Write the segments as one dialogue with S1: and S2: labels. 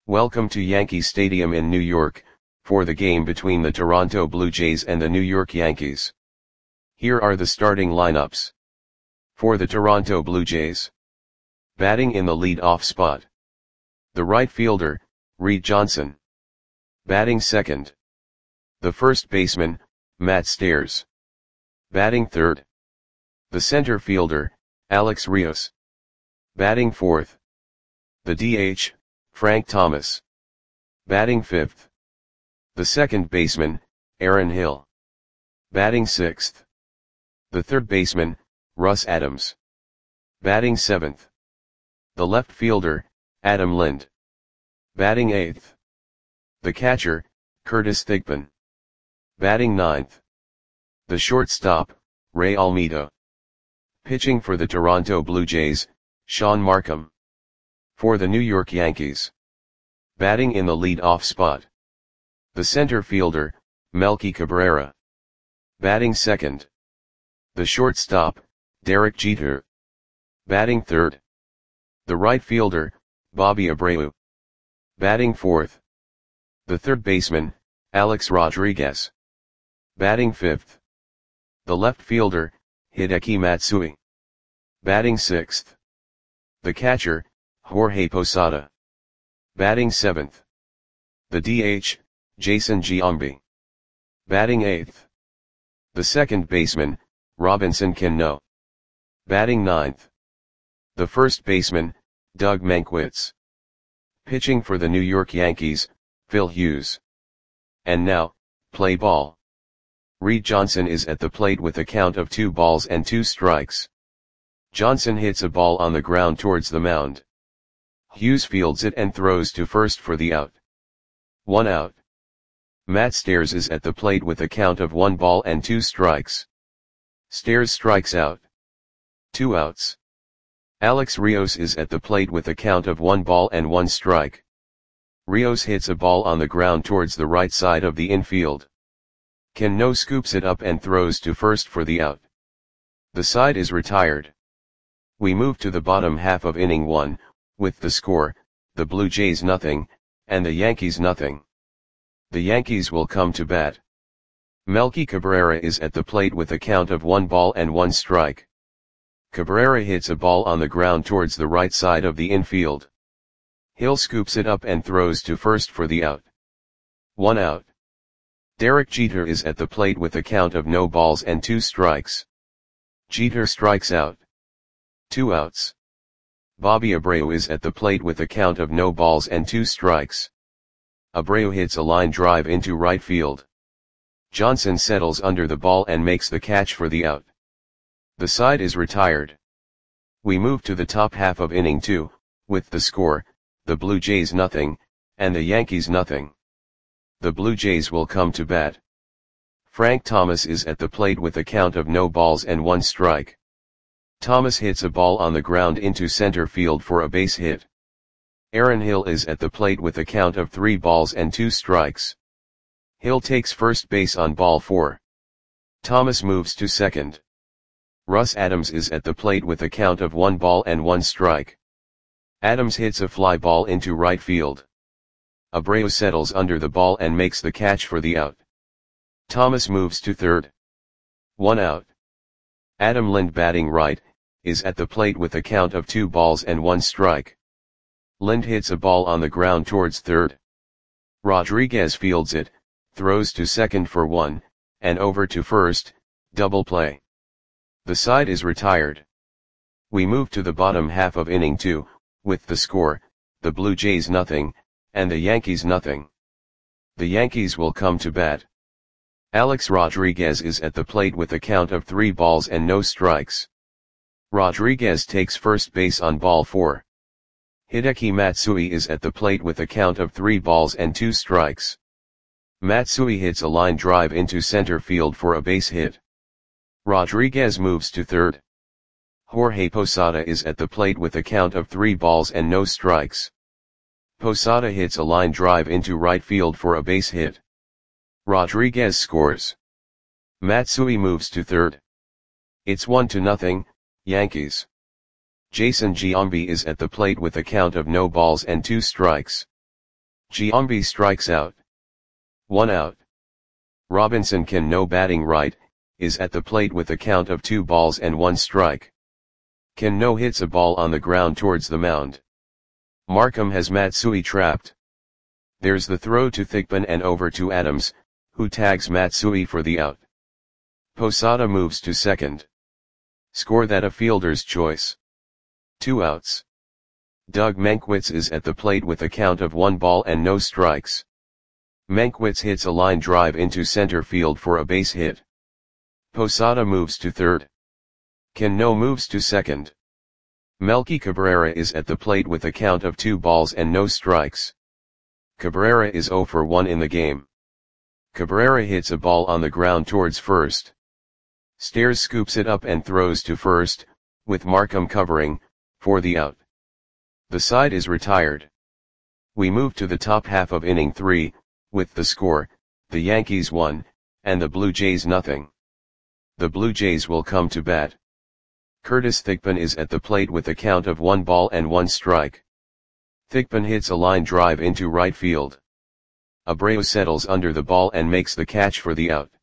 S1: Welcome to Yankee Stadium in New York, for the game between the Toronto Blue Jays and the New York Yankees. Here are the starting lineups. For the Toronto Blue Jays. Batting in the lead-off spot. The right fielder, Reed Johnson. Batting second. The first baseman, Matt Stairs. Batting third. The center fielder, Alex Rios. Batting fourth. The DH, Frank Thomas. Batting fifth. The second baseman, Aaron Hill. Batting sixth. The third baseman, Russ Adams. Batting seventh. The left fielder, Adam Lind. Batting eighth. The catcher, Curtis Thigpen. Batting ninth. The shortstop, Ray Almeida. Pitching for the Toronto Blue Jays, Sean Markham. For the New York Yankees. Batting in the lead-off spot. The center fielder, Melky Cabrera. Batting second. The shortstop, Derek Jeter. Batting third. The right fielder, Bobby Abreu. Batting fourth. The third baseman, Alex Rodriguez. Batting fifth. The left fielder, Hideki Matsui. Batting sixth. The catcher, Jorge Posada. Batting seventh. The DH, Jason Giambi. Batting eighth. The second baseman, Robinson Cano. Batting ninth. The first baseman, Doug Mankiewicz. Pitching for the New York Yankees, Phil Hughes. And now, play ball. Reed Johnson is at the plate with a count of 2 balls and 2 strikes. Johnson hits a ball on the ground towards the mound. Hughes fields it and throws to first for the out. 1 out. Matt Stairs is at the plate with a count of 1 ball and 2 strikes. Stairs strikes out. 2 outs. Alex Rios is at the plate with a count of 1 ball and 1 strike. Rios hits a ball on the ground towards the right side of the infield. Cano scoops it up and throws to first for the out. The side is retired. We move to the bottom half of inning 1, with the score, the Blue Jays nothing, and the Yankees nothing. The Yankees will come to bat. Melky Cabrera is at the plate with a count of 1 ball and 1 strike. Cabrera hits a ball on the ground towards the right side of the infield. Hill scoops it up and throws to first for the out. 1 out. Derek Jeter is at the plate with a count of no balls and 2 strikes. Jeter strikes out. 2 outs. Bobby Abreu is at the plate with a count of no balls and 2 strikes. Abreu hits a line drive into right field. Johnson settles under the ball and makes the catch for the out. The side is retired. We move to the top half of inning 2, with the score, the Blue Jays nothing, and the Yankees nothing. The Blue Jays will come to bat. Frank Thomas is at the plate with a count of no balls and 1 strike. Thomas hits a ball on the ground into center field for a base hit. Aaron Hill is at the plate with a count of 3 balls and 2 strikes. Hill takes first base on ball 4. Thomas moves to second. Russ Adams is at the plate with a count of 1 ball and 1 strike. Adams hits a fly ball into right field. Abreu settles under the ball and makes the catch for the out. Thomas moves to third. 1 out. Adam Lind, batting right, is at the plate with a count of 2 balls and 1 strike. Lind hits a ball on the ground towards third. Rodriguez fields it, throws to second for 1, and over to first, double play. The side is retired. We move to the bottom half of inning 2, with the score, the Blue Jays nothing, and the Yankees nothing. The Yankees will come to bat. Alex Rodriguez is at the plate with a count of 3 balls and no strikes. Rodriguez takes first base on ball 4. Hideki Matsui is at the plate with a count of 3 balls and 2 strikes. Matsui hits a line drive into center field for a base hit. Rodriguez moves to third. Jorge Posada is at the plate with a count of 3 balls and no strikes. Posada hits a line drive into right field for a base hit. Rodriguez scores. Matsui moves to third. It's 1-0, Yankees. Jason Giambi is at the plate with a count of no balls and 2 strikes. Giambi strikes out. 1 out. Robinson Cano batting right, is at the plate with a count of 2 balls and 1 strike. Cano hits a ball on the ground towards the mound. Markham has Matsui trapped. There's the throw to Thigpen and over to Adams, who tags Matsui for the out. Posada moves to second. Score that a fielder's choice. 2 outs. Doug Mankiewicz is at the plate with a count of 1 ball and no strikes. Mankiewicz hits a line drive into center field for a base hit. Posada moves to third. Cano moves to second. Melky Cabrera is at the plate with a count of 2 balls and no strikes. Cabrera is 0 for 1 in the game. Cabrera hits a ball on the ground towards first. Stairs scoops it up and throws to first, with Markham covering, for the out. The side is retired. We move to the top half of inning 3, with the score, the Yankees 1, and the Blue Jays nothing. The Blue Jays will come to bat. Curtis Thigpen is at the plate with a count of 1 ball and 1 strike. Thigpen hits a line drive into right field. Abreu settles under the ball and makes the catch for the out.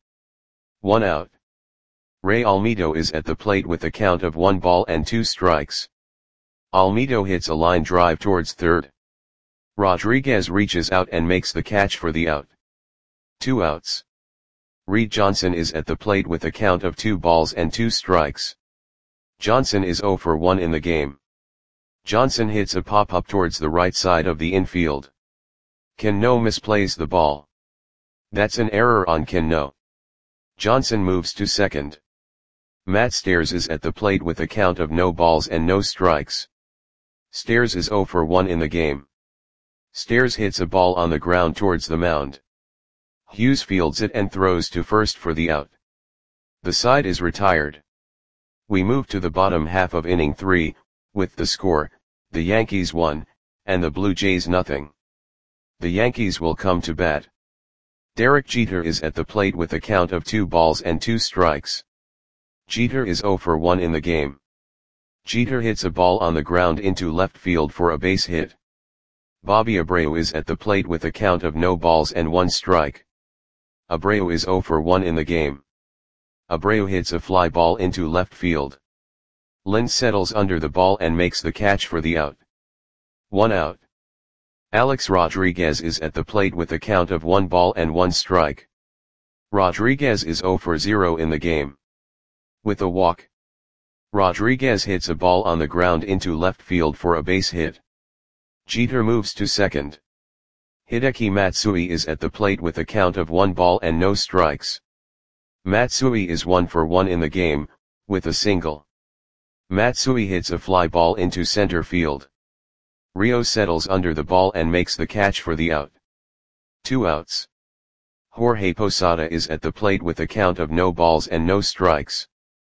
S1: 1 out. Ray Almedo is at the plate with a count of 1 ball and 2 strikes. Almedo hits a line drive towards third. Rodriguez reaches out and makes the catch for the out. 2 outs. Reed Johnson is at the plate with a count of 2 balls and 2 strikes. Johnson is 0 for 1 in the game. Johnson hits a pop-up towards the right side of the infield. Cano misplays the ball. That's an error on Cano. Johnson moves to second. Matt Stairs is at the plate with a count of no balls and no strikes. Stairs is 0 for 1 in the game. Stairs hits a ball on the ground towards the mound. Hughes fields it and throws to first for the out. The side is retired. We move to the bottom half of inning 3, with the score, the Yankees 1, and the Blue Jays nothing. The Yankees will come to bat. Derek Jeter is at the plate with a count of 2 balls and 2 strikes. Jeter is 0 for 1 in the game. Jeter hits a ball on the ground into left field for a base hit. Bobby Abreu is at the plate with a count of no balls and 1 strike. Abreu is 0 for 1 in the game. Abreu hits a fly ball into left field. Lind settles under the ball and makes the catch for the out. 1 out. Alex Rodriguez is at the plate with a count of 1 ball and 1 strike. Rodriguez is 0 for 0 in the game. With a walk, Rodriguez hits a ball on the ground into left field for a base hit. Jeter moves to second. Hideki Matsui is at the plate with a count of 1 ball and no strikes. Matsui is 1 for 1 in the game, with a single. Matsui hits a fly ball into center field. Rio settles under the ball and makes the catch for the out. 2 outs. Jorge Posada is at the plate with a count of no balls and no strikes.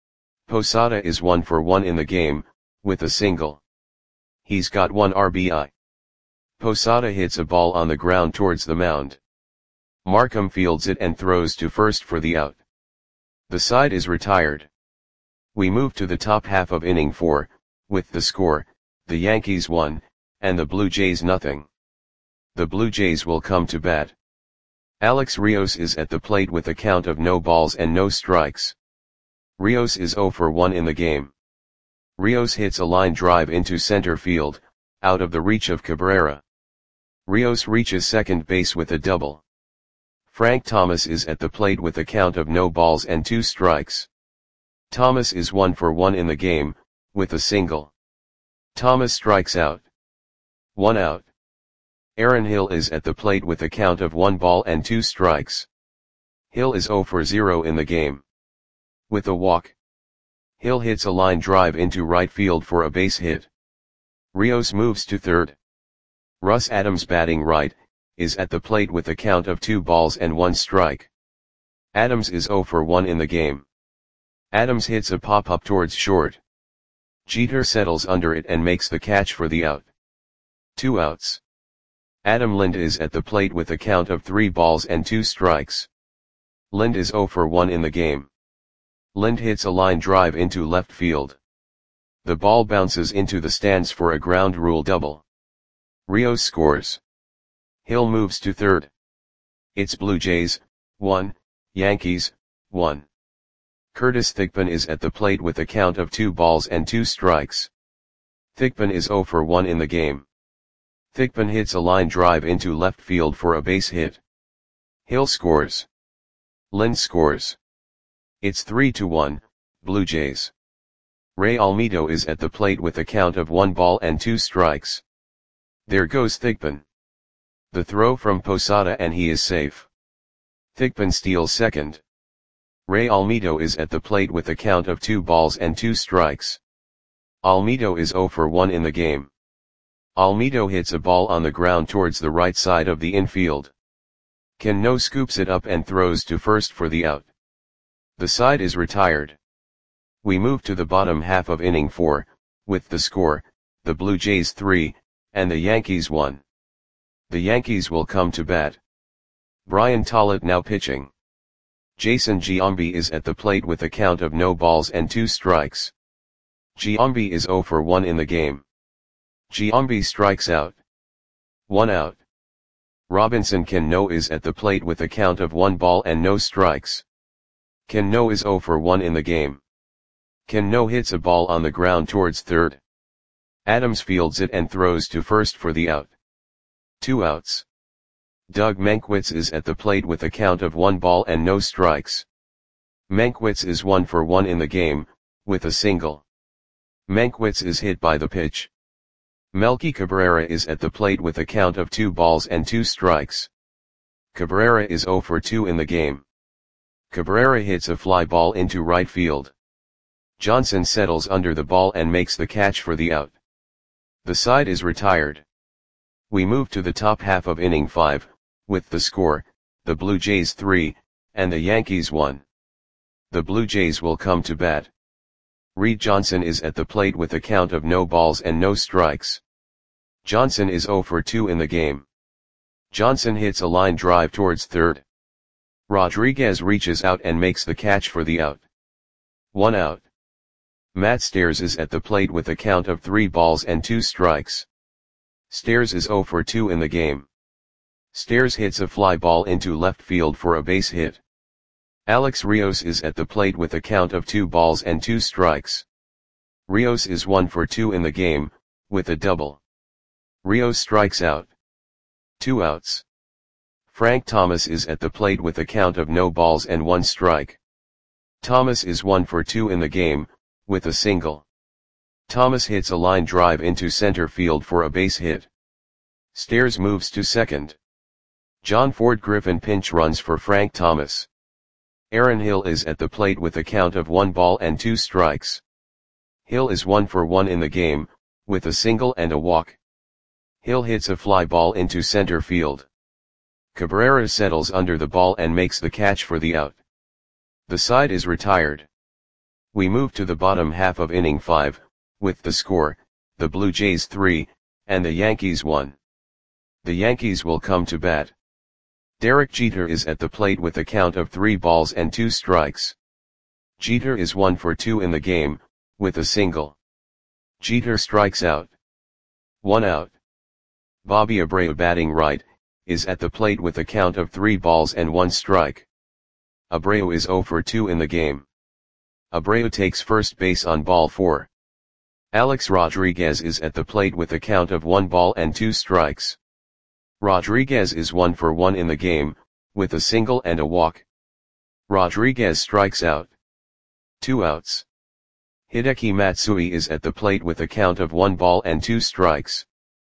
S1: Posada is 1 for 1 in the game, with a single. He's got 1 RBI. Posada hits a ball on the ground towards the mound. Markham fields it and throws to first for the out. The side is retired. We move to the top half of inning 4, with the score, the Yankees 1, and the Blue Jays nothing. The Blue Jays will come to bat. Alex Rios is at the plate with a count of no balls and no strikes. Rios is 0 for 1 in the game. Rios hits a line drive into center field, out of the reach of Cabrera. Rios reaches second base with a double. Frank Thomas is at the plate with a count of no balls and 2 strikes. Thomas is 1 for 1 in the game, with a single. Thomas strikes out. 1 out. Aaron Hill is at the plate with a count of 1 ball and 2 strikes. Hill is 0 for 0 in the game. With a walk, Hill hits a line drive into right field for a base hit. Rios moves to third. Russ Adams batting right, is at the plate with a count of 2 balls and 1 strike. Adams is 0 for 1 in the game. Adams hits a pop-up towards short. Jeter settles under it and makes the catch for the out. 2 outs. Adam Lind is at the plate with a count of 3 balls and 2 strikes. Lind is 0 for 1 in the game. Lind hits a line drive into left field. The ball bounces into the stands for a ground rule double. Rios scores. Hill moves to third. It's Blue Jays, 1, Yankees, 1. Curtis Thigpen is at the plate with a count of 2 balls and 2 strikes. Thigpen is 0 for 1 in the game. Thigpen hits a line drive into left field for a base hit. Hill scores. Lind scores. It's 3-1, Blue Jays. Ray Almedo is at the plate with a count of 1 ball and 2 strikes. There goes Thigpen. The throw from Posada and he is safe. Thigpen steals second. Ray Almedo is at the plate with a count of 2 balls and 2 strikes. Almedo is 0 for 1 in the game. Almedo hits a ball on the ground towards the right side of the infield. Cano scoops it up and throws to first for the out. The side is retired. We move to the bottom half of inning 4, with the score, the Blue Jays 3, and the Yankees 1. The Yankees will come to bat. Brian Tollett now pitching. Jason Giambi is at the plate with a count of no balls and 2 strikes. Giambi is 0 for 1 in the game. Giambi strikes out. 1 out. Robinson Cano is at the plate with a count of 1 ball and no strikes. Cano is 0 for 1 in the game. Cano hits a ball on the ground towards third. Adams fields it and throws to first for the out. 2 outs. Doug Mankiewicz is at the plate with a count of 1 ball and no strikes. Mankiewicz is 1 for 1 in the game, with a single. Mankiewicz is hit by the pitch. Melky Cabrera is at the plate with a count of 2 balls and 2 strikes. Cabrera is 0 for 2 in the game. Cabrera hits a fly ball into right field. Johnson settles under the ball and makes the catch for the out. The side is retired. We move to the top half of inning 5, with the score, the Blue Jays 3, and the Yankees 1. The Blue Jays will come to bat. Reed Johnson is at the plate with a count of no balls and no strikes. Johnson is 0 for 2 in the game. Johnson hits a line drive towards third. Rodriguez reaches out and makes the catch for the out. 1 out. Matt Stairs is at the plate with a count of 3 balls and 2 strikes. Stairs is 0 for 2 in the game. Stairs hits a fly ball into left field for a base hit. Alex Rios is at the plate with a count of 2 balls and 2 strikes. Rios is 1 for 2 in the game, with a double. Rios strikes out. 2 outs. Frank Thomas is at the plate with a count of no balls and 1 strike. Thomas is 1 for 2 in the game, with a single. Thomas hits a line drive into center field for a base hit. Stairs moves to second. John Ford Griffin pinch runs for Frank Thomas. Aaron Hill is at the plate with a count of 1 ball and 2 strikes. Hill is 1 for 1 in the game, with a single and a walk. Hill hits a fly ball into center field. Cabrera settles under the ball and makes the catch for the out. The side is retired. We move to the bottom half of inning 5, with the score, the Blue Jays 3, and the Yankees 1. The Yankees will come to bat. Derek Jeter is at the plate with a count of 3 balls and 2 strikes. Jeter is 1 for 2 in the game, with a single. Jeter strikes out. 1 out. Bobby Abreu batting right, is at the plate with a count of 3 balls and 1 strike. Abreu is 0 for 2 in the game. Abreu takes first base on ball 4. Alex Rodriguez is at the plate with a count of 1 ball and 2 strikes. Rodriguez is 1 for 1 in the game, with a single and a walk. Rodriguez strikes out. 2 outs. Hideki Matsui is at the plate with a count of 1 ball and 2 strikes.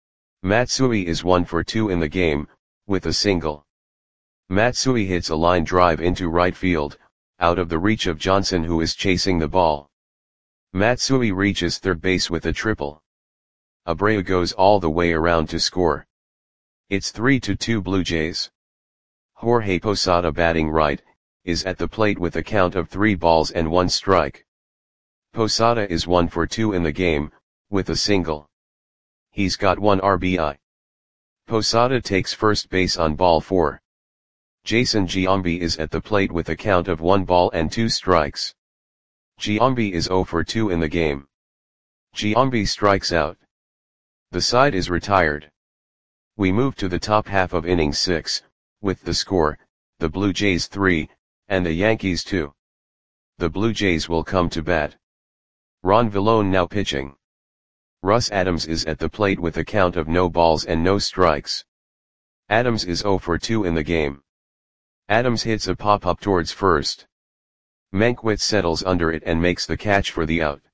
S1: Matsui is 1 for 2 in the game, with a single. Matsui hits a line drive into right field, out of the reach of Johnson who is chasing the ball. Matsui reaches third base with a triple. Abreu goes all the way around to score. It's 3-2 Blue Jays. Jorge Posada batting right, is at the plate with a count of 3 balls and 1 strike. Posada is 1 for 2 in the game, with a single. He's got 1 RBI. Posada takes first base on ball 4. Jason Giambi is at the plate with a count of 1 ball and 2 strikes. Giambi is 0 for 2 in the game. Giambi strikes out. The side is retired. We move to the top half of inning 6, with the score, the Blue Jays 3, and the Yankees 2. The Blue Jays will come to bat. Ron Villone now pitching. Russ Adams is at the plate with a count of no balls and no strikes. Adams is 0 for 2 in the game. Adams hits a pop-up towards first. Mankiewicz settles under it and makes the catch for the out.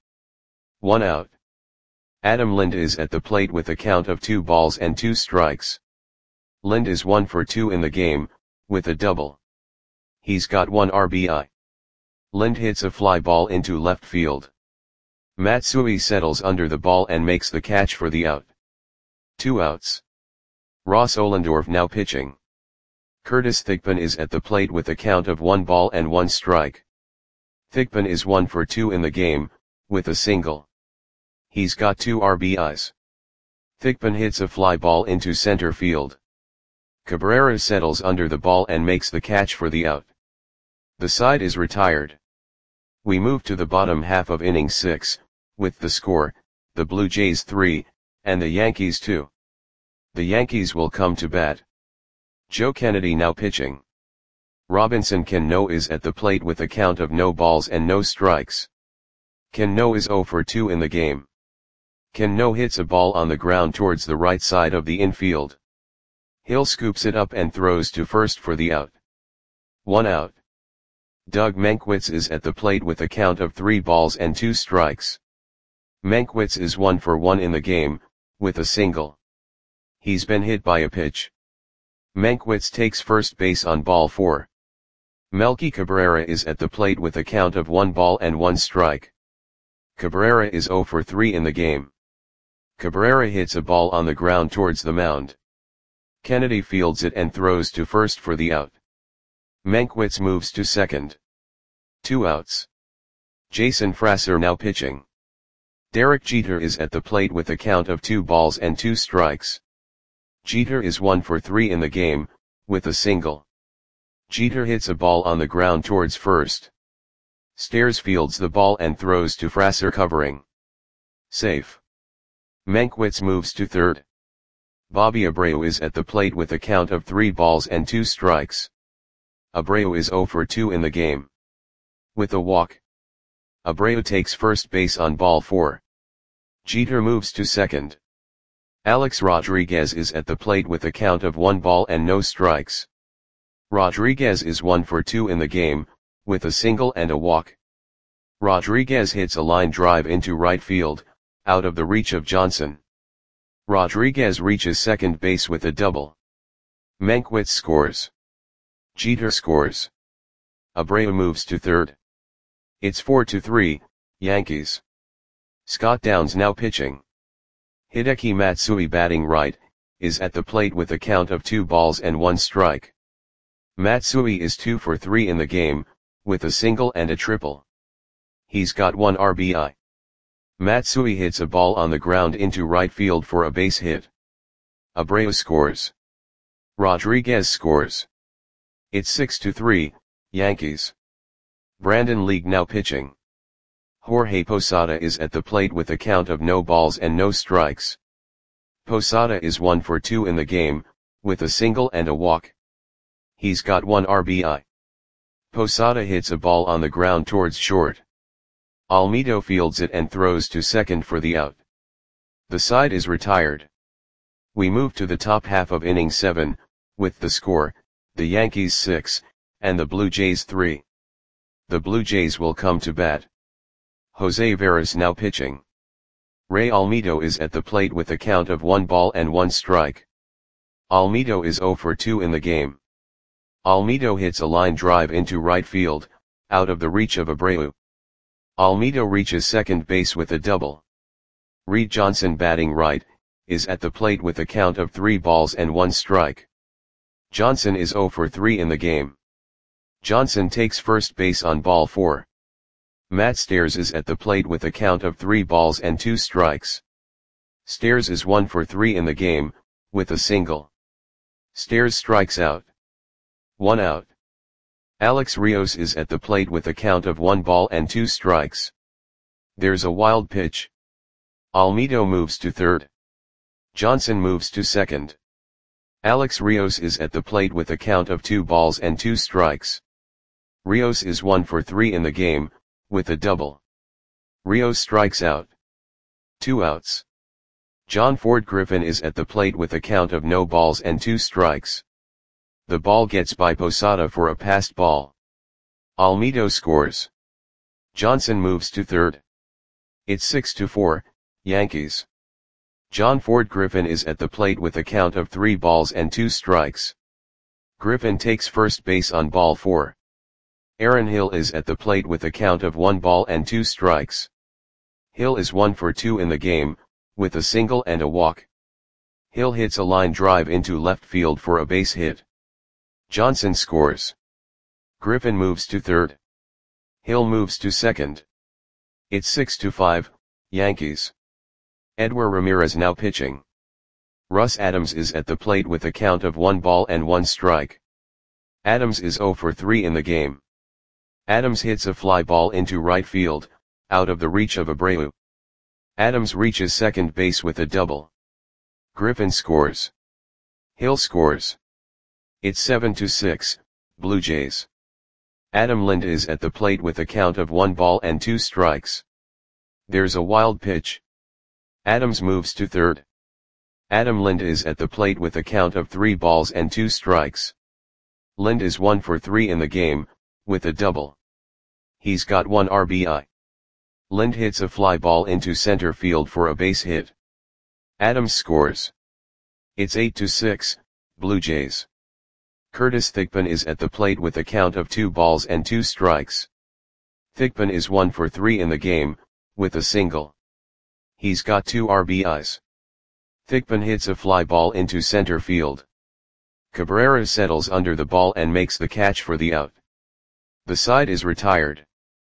S1: 1 out. Adam Lind is at the plate with a count of 2 balls and 2 strikes. Lind is 1 for 2 in the game, with a double. He's got 1 RBI. Lind hits a fly ball into left field. Matsui settles under the ball and makes the catch for the out. 2 outs. Ross Ohlendorf now pitching. Curtis Thigpen is at the plate with a count of 1 ball and 1 strike. Thigpen is 1 for 2 in the game, with a single. He's got 2 RBIs. Thigpen hits a fly ball into center field. Cabrera settles under the ball and makes the catch for the out. The side is retired. We move to the bottom half of inning 6, with the score, the Blue Jays 3, and the Yankees 2. The Yankees will come to bat. Joe Kennedy now pitching. Robinson Cano is at the plate with a count of no balls and no strikes. Cano is 0 for 2 in the game. Cano hits a ball on the ground towards the right side of the infield. Hill scoops it up and throws to first for the out. 1 out. Doug Mankiewicz is at the plate with a count of 3 balls and 2 strikes. Mankiewicz is 1 for 1 in the game, with a single. He's been hit by a pitch. Mankiewicz takes first base on ball 4. Melky Cabrera is at the plate with a count of 1 ball and 1 strike. Cabrera is 0 for 3 in the game. Cabrera hits a ball on the ground towards the mound. Kennedy fields it and throws to first for the out. Mankiewicz moves to second. 2 outs. Jason Frasser now pitching. Derek Jeter is at the plate with a count of 2 balls and 2 strikes. Jeter is 1 for 3 in the game, with a single. Jeter hits a ball on the ground towards first. Stairs fields the ball and throws to Frasser covering. Safe. Mankiewicz moves to third. Bobby Abreu is at the plate with a count of 3 balls and 2 strikes. Abreu is 0 for 2 in the game. With a walk. Abreu takes first base on ball 4. Jeter moves to second. Alex Rodriguez is at the plate with a count of 1 ball and no strikes. Rodriguez is 1 for 2 in the game, with a single and a walk. Rodriguez hits a line drive into right field, out of the reach of Johnson. Rodriguez reaches second base with a double. Mankiewicz scores. Jeter scores. Abreu moves to third. It's 4-3, Yankees. Scott Downs now pitching. Hideki Matsui batting right, is at the plate with a count of 2 balls and 1 strike. Matsui is 2 for 3 in the game, with a single and a triple. He's got 1 RBI. Matsui hits a ball on the ground into right field for a base hit. Abreu scores. Rodriguez scores. It's 6-3, Yankees. Brandon League now pitching. Jorge Posada is at the plate with a count of no balls and no strikes. Posada is 1 for 2 in the game, with a single and a walk. He's got 1 RBI. Posada hits a ball on the ground towards short. Almedo fields it and throws to second for the out. The side is retired. We move to the top half of inning 7, with the score, the Yankees 6, and the Blue Jays 3. The Blue Jays will come to bat. Jose Veras now pitching. Ray Almedo is at the plate with a count of 1 ball and 1 strike. Almedo is 0 for 2 in the game. Almedo hits a line drive into right field, out of the reach of Abreu. Almedo reaches second base with a double. Reed Johnson batting right, is at the plate with a count of 3 balls and 1 strike. Johnson is 0 for 3 in the game. Johnson takes first base on ball 4. Matt Stairs is at the plate with a count of 3 balls and 2 strikes. Stairs is 1 for 3 in the game, with a single. Stairs strikes out. 1 out. Alex Rios is at the plate with a count of 1 ball and 2 strikes. There's a wild pitch. Almedo moves to third. Johnson moves to second. Alex Rios is at the plate with a count of 2 balls and 2 strikes. Rios is 1 for 3 in the game, with a double. Rios strikes out. 2 outs. John Ford Griffin is at the plate with a count of no balls and 2 strikes. The ball gets by Posada for a passed ball. Almedo scores. Johnson moves to third. It's 6-4, Yankees. John Ford Griffin is at the plate with a count of 3 balls and 2 strikes. Griffin takes first base on ball 4. Aaron Hill is at the plate with a count of 1 ball and 2 strikes. Hill is 1 for 2 in the game, with a single and a walk. Hill hits a line drive into left field for a base hit. Johnson scores. Griffin moves to third. Hill moves to second. It's 6-5, Yankees. Edward Ramirez now pitching. Russ Adams is at the plate with a count of 1 ball and 1 strike. Adams is 0 for 3 in the game. Adams hits a fly ball into right field, out of the reach of Abreu. Adams reaches second base with a double. Griffin scores. Hill scores. It's 7-6, Blue Jays. Adam Lind is at the plate with a count of 1 ball and 2 strikes. There's a wild pitch. Adams moves to third. Adam Lind is at the plate with a count of 3 balls and 2 strikes. Lind is 1 for 3 in the game, with a double. He's got 1 RBI. Lind hits a fly ball into center field for a base hit. Adams scores. It's 8-6, Blue Jays. Curtis Thigpen is at the plate with a count of 2 balls and 2 strikes. Thigpen is 1 for 3 in the game, with a single. He's got 2 RBIs. Thigpen hits a fly ball into center field. Cabrera settles under the ball and makes the catch for the out. The side is retired.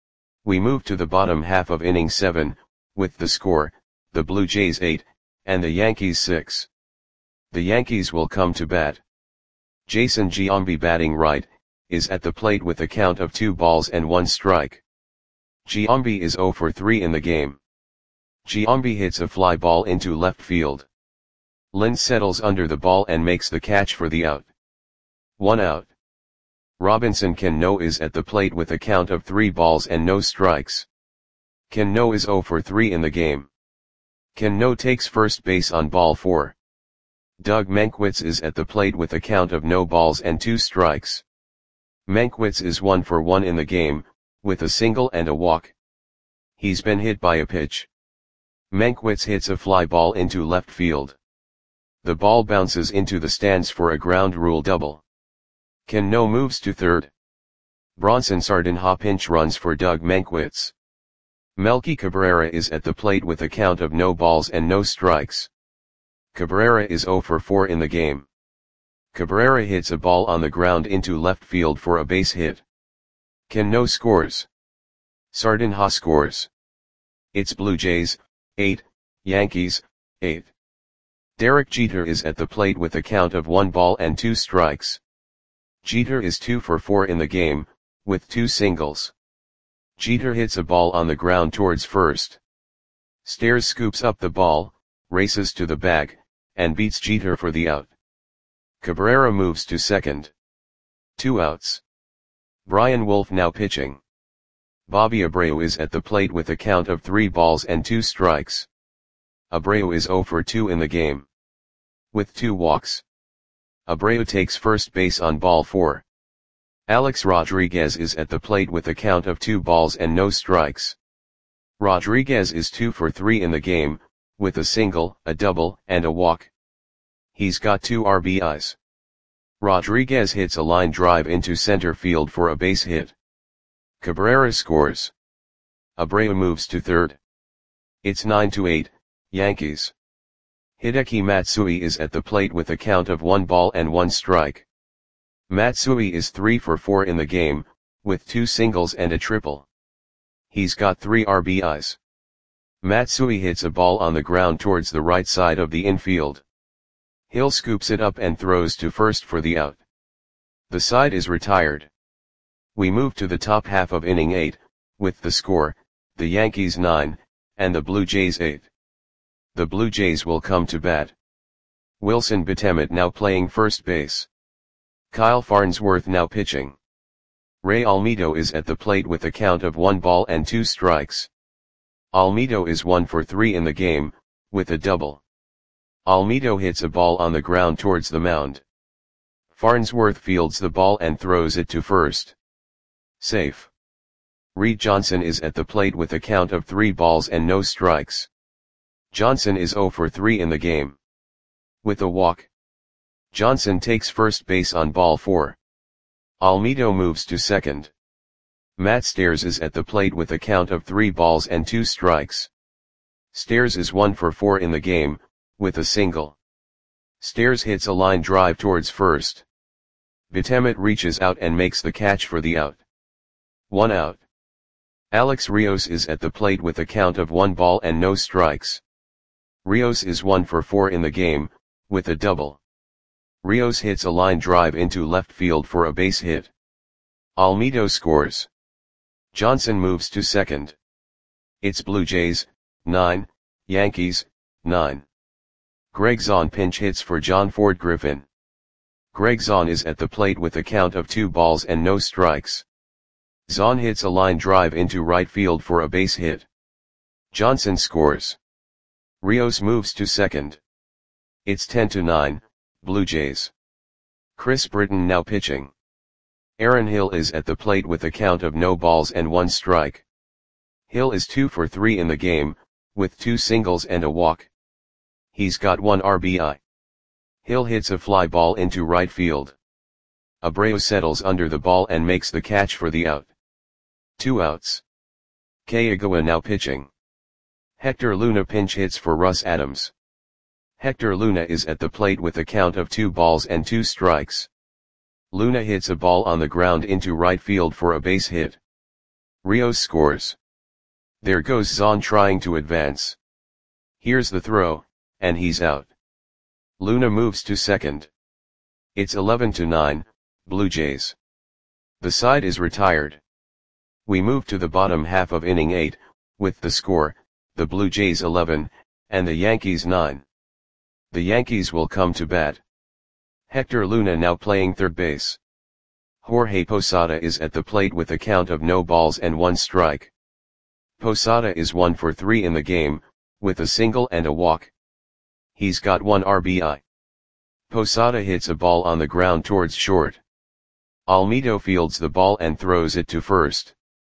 S1: We move to the bottom half of inning 7, with the score, the Blue Jays 8, and the Yankees 6. The Yankees will come to bat. Jason Giambi, batting right, is at the plate with a count of 2 balls and 1 strike. Giambi is 0 for 3 in the game. Giambi hits a fly ball into left field. Lind settles under the ball and makes the catch for the out. 1 out. Robinson Cano is at the plate with a count of 3 balls and no strikes. Cano is 0 for 3 in the game. Cano takes first base on ball 4. Doug Mankiewicz is at the plate with a count of no balls and 2 strikes. Mankiewicz is 1 for 1 in the game, with a single and a walk. He's been hit by a pitch. Mankiewicz hits a fly ball into left field. The ball bounces into the stands for a ground rule double. Cano moves to third. Bronson Sardinha pinch runs for Doug Mankiewicz. Melky Cabrera is at the plate with a count of no balls and no strikes. Cabrera is 0 for 4 in the game. Cabrera hits a ball on the ground into left field for a base hit. Cano scores. Sardinha scores. It's Blue Jays 8, Yankees 8. Derek Jeter is at the plate with a count of 1 ball and 2 strikes. Jeter is 2 for 4 in the game, with 2 singles. Jeter hits a ball on the ground towards first. Stairs scoops up the ball, races to the bag, and beats Jeter for the out. Cabrera moves to second. 2 outs. Brian Wolf now pitching. Bobby Abreu is at the plate with a count of 3 balls and 2 strikes. Abreu is 0 for 2 in the game. With 2 walks. Abreu takes first base on ball 4. Alex Rodriguez is at the plate with a count of 2 balls and no strikes. Rodriguez is 2 for 3 in the game, with a single, a double, and a walk. He's got 2 RBIs. Rodriguez hits a line drive into center field for a base hit. Cabrera scores. Abreu moves to third. It's 9-8, Yankees. Hideki Matsui is at the plate with a count of 1 ball and 1 strike. Matsui is 3 for 4 in the game, with 2 singles and a triple. He's got 3 RBIs. Matsui hits a ball on the ground towards the right side of the infield. Hill scoops it up and throws to first for the out. The side is retired. We move to the top half of inning 8, with the score, the Yankees 9, and the Blue Jays 8. The Blue Jays will come to bat. Wilson Betemet now playing first base. Kyle Farnsworth now pitching. Ray Almedo is at the plate with a count of 1 ball and 2 strikes. Almedo is 1 for 3 in the game, with a double. Almedo hits a ball on the ground towards the mound. Farnsworth fields the ball and throws it to first. Safe. Reed Johnson is at the plate with a count of 3 balls and no strikes. Johnson is 0 for 3 in the game. With a walk. Johnson takes first base on ball 4. Almedo moves to second. Matt Stairs is at the plate with a count of 3 balls and 2 strikes. Stairs is 1 for 4 in the game, with a single. Stairs hits a line drive towards first. Betemet reaches out and makes the catch for the out. 1 out. Alex Rios is at the plate with a count of 1 ball and no strikes. Rios is 1 for 4 in the game, with a double. Rios hits a line drive into left field for a base hit. Almedo scores. Johnson moves to second. It's Blue Jays, 9, Yankees, 9. Greg Zahn pinch hits for John Ford Griffin. Greg Zahn is at the plate with a count of 2 balls and no strikes. Zahn hits a line drive into right field for a base hit. Johnson scores. Rios moves to second. It's 10-9, Blue Jays. Chris Britton now pitching. Aaron Hill is at the plate with a count of no balls and 1 strike. Hill is 2 for 3 in the game, with 2 singles and a walk. He's got 1 RBI. Hill hits a fly ball into right field. Abreu settles under the ball and makes the catch for the out. 2 outs. Kei Igawa now pitching. Hector Luna pinch hits for Russ Adams. Hector Luna is at the plate with a count of 2 balls and 2 strikes. Luna hits a ball on the ground into right field for a base hit. Rios scores. There goes Zahn trying to advance. Here's the throw, and he's out. Luna moves to second. It's 11-9, Blue Jays. The side is retired. We move to the bottom half of inning 8, with the score, the Blue Jays 11, and the Yankees 9. The Yankees will come to bat. Hector Luna now playing third base. Jorge Posada is at the plate with a count of no balls and 1 strike. Posada is 1 for 3 in the game, with a single and a walk. He's got 1 RBI. Posada hits a ball on the ground towards short. Almedo fields the ball and throws it to first.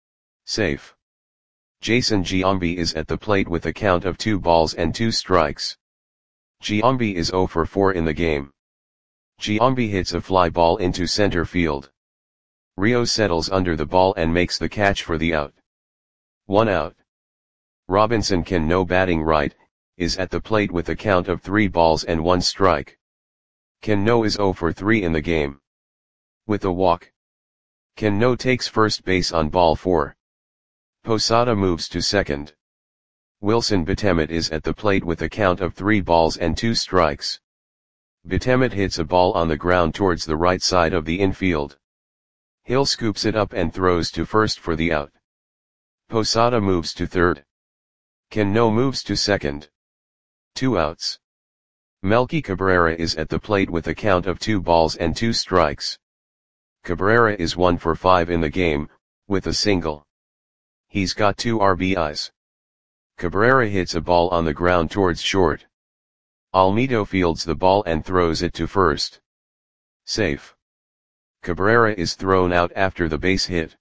S1: Safe. Jason Giambi is at the plate with a count of 2 balls and 2 strikes. Giambi is 0 for 4 in the game. Giambi hits a fly ball into center field. Rios settles under the ball and makes the catch for the out. 1 out. Robinson Cano batting right, is at the plate with a count of 3 balls and 1 strike. Cano is 0 for 3 in the game. With a walk. Cano takes first base on ball 4. Posada moves to second. Wilson Betemet is at the plate with a count of 3 balls and 2 strikes. Betemet hits a ball on the ground towards the right side of the infield. Hill scoops it up and throws to first for the out. Posada moves to third. Cano moves to second. 2 outs. Melky Cabrera is at the plate with a count of 2 balls and 2 strikes. Cabrera is 1 for 5 in the game, with a single. He's got 2 RBIs. Cabrera hits a ball on the ground towards short. Almedo fields the ball and throws it to first. Safe. Cabrera is thrown out after the base hit.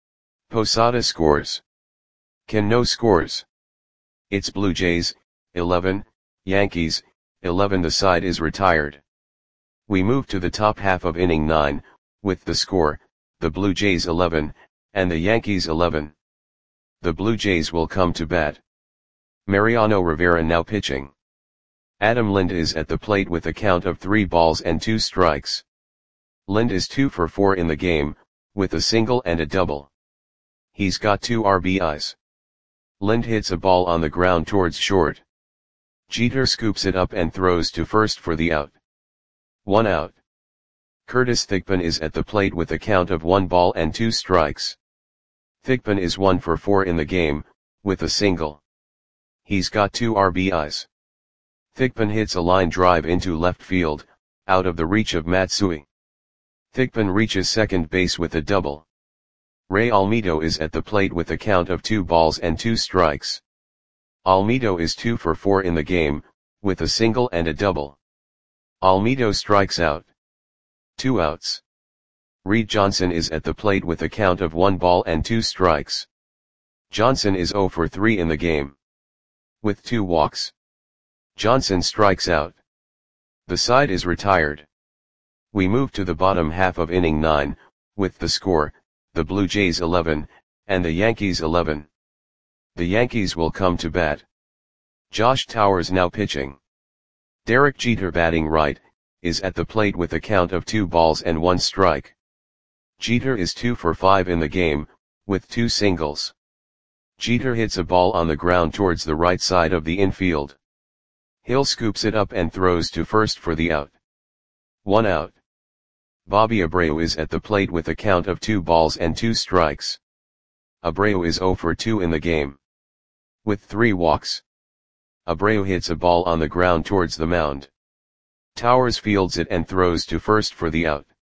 S1: Posada scores. Cano scores. It's Blue Jays, 11, Yankees, 11. The side is retired. We move to the top half of inning 9, with the score, the Blue Jays 11, and the Yankees 11. The Blue Jays will come to bat. Mariano Rivera now pitching. Adam Lind is at the plate with a count of 3 balls and 2 strikes. Lind is 2 for 4 in the game, with a single and a double. He's got 2 RBIs. Lind hits a ball on the ground towards short. Jeter scoops it up and throws to first for the out. 1 out. Curtis Thigpen is at the plate with a count of 1 ball and 2 strikes. Thigpen is 1 for 4 in the game, with a single. He's got 2 RBIs. Thigpen hits a line drive into left field, out of the reach of Matsui. Thigpen reaches second base with a double. Ray Almedo is at the plate with a count of 2 balls and 2 strikes. Almedo is 2 for 4 in the game, with a single and a double. Almedo strikes out. 2 outs. Reed Johnson is at the plate with a count of 1 ball and 2 strikes. Johnson is 0 for 3 in the game. With 2 walks. Johnson strikes out. The side is retired. We move to the bottom half of inning 9, with the score, the Blue Jays 11, and the Yankees 11. The Yankees will come to bat. Josh Towers now pitching. Derek Jeter batting right, is at the plate with a count of 2 balls and 1 strike. Jeter is 2 for 5 in the game, with 2 singles. Jeter hits a ball on the ground towards the right side of the infield. Hill scoops it up and throws to first for the out. 1 out. Bobby Abreu is at the plate with a count of 2 balls and 2 strikes. Abreu is 0 for 2 in the game. With 3 walks. Abreu hits a ball on the ground towards the mound. Towers fields it and throws to first for the out.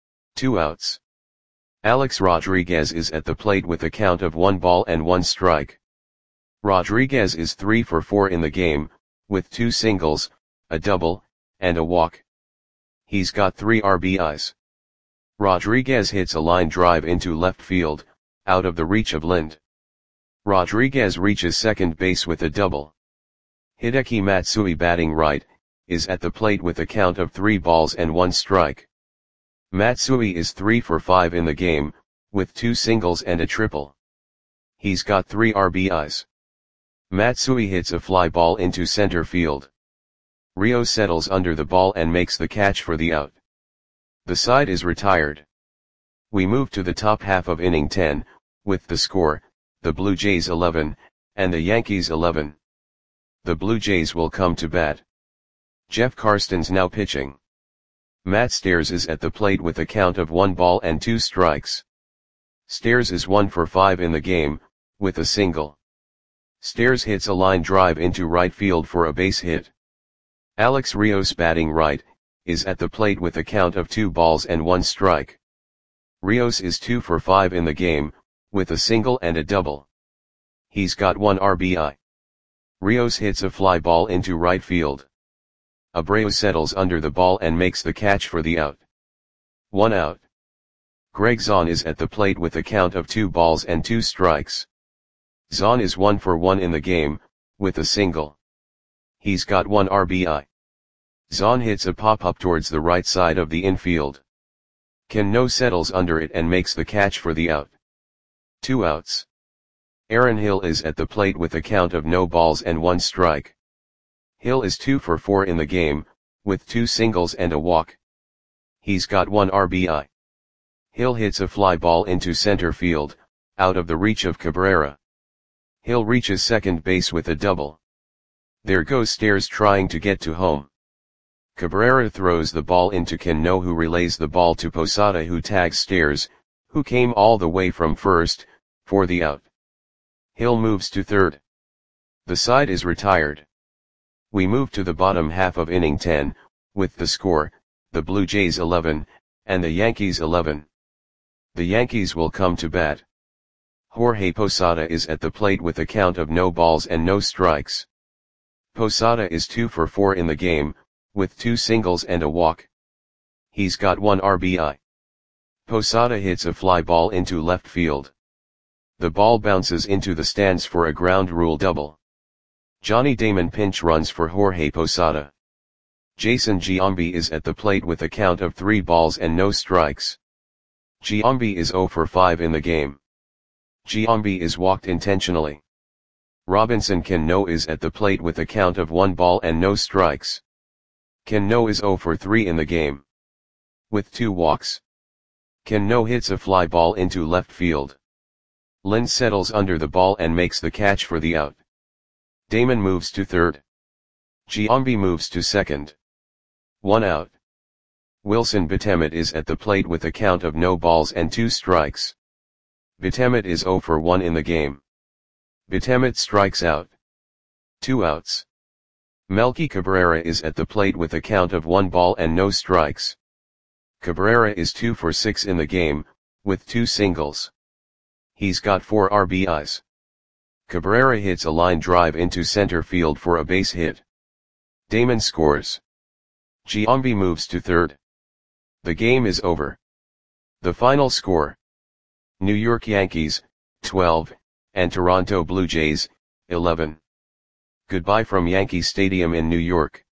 S1: 2 outs. Alex Rodriguez is at the plate with a count of 1 ball and 1 strike. Rodriguez is 3 for 4 in the game, with 2 singles, a double, and a walk. He's got 3 RBIs. Rodriguez hits a line drive into left field, out of the reach of Lind. Rodriguez reaches second base with a double. Hideki Matsui batting right, is at the plate with a count of 3 balls and 1 strike. Matsui is 3 for 5 in the game, with 2 singles and a triple. He's got 3 RBIs. Matsui hits a fly ball into center field. Rios settles under the ball and makes the catch for the out. The side is retired. We move to the top half of inning 10, with the score, the Blue Jays 11, and the Yankees 11. The Blue Jays will come to bat. Jeff Karstens now pitching. Matt Stairs is at the plate with a count of 1 ball and 2 strikes. Stairs is 1 for 5 in the game, with a single. Stairs hits a line drive into right field for a base hit. Alex Rios batting right, is at the plate with a count of 2 balls and 1 strike. Rios is 2 for 5 in the game, with a single and a double. He's got 1 RBI. Rios hits a fly ball into right field. Abreu settles under the ball and makes the catch for the out. 1 out. Greg Zahn is at the plate with a count of 2 balls and 2 strikes. Zahn is 1 for 1 in the game, with a single. He's got 1 RBI. Zahn hits a pop-up towards the right side of the infield. Cano settles under it and makes the catch for the out. 2 outs. Aaron Hill is at the plate with a count of no balls and 1 strike. Hill is 2 for 4 in the game, with 2 singles and a walk. He's got 1 RBI. Hill hits a fly ball into center field, out of the reach of Cabrera. Hill reaches second base with a double. There goes Stairs trying to get to home. Cabrera throws the ball into Cano, who relays the ball to Posada, who tags Stairs, who came all the way from first, for the out. Hill moves to third. The side is retired. We move to the bottom half of inning 10, with the score, the Blue Jays 11, and the Yankees 11. The Yankees will come to bat. Jorge Posada is at the plate with a count of no balls and no strikes. Posada is 2 for 4 in the game, with 2 singles and a walk. He's got 1 RBI. Posada hits a fly ball into left field. The ball bounces into the stands for a ground rule double. Johnny Damon pinch runs for Jorge Posada. Jason Giambi is at the plate with a count of 3 balls and no strikes. Giambi is 0 for 5 in the game. Giambi is walked intentionally. Robinson Cano is at the plate with a count of 1 ball and no strikes. Cano is 0 for 3 in the game. With 2 walks. Cano hits a fly ball into left field. Lind settles under the ball and makes the catch for the out. Damon moves to third. Giambi moves to second. 1 out. Wilson Betemet is at the plate with a count of no balls and 2 strikes. Betemet is 0 for 1 in the game. Betemet strikes out. 2 outs. Melky Cabrera is at the plate with a count of 1 ball and no strikes. Cabrera is 2 for 6 in the game, with 2 singles. He's got 4 RBIs. Cabrera hits a line drive into center field for a base hit. Damon scores. Giambi moves to third. The game is over. The final score: New York Yankees, 12, and Toronto Blue Jays, 11. Goodbye from Yankee Stadium in New York.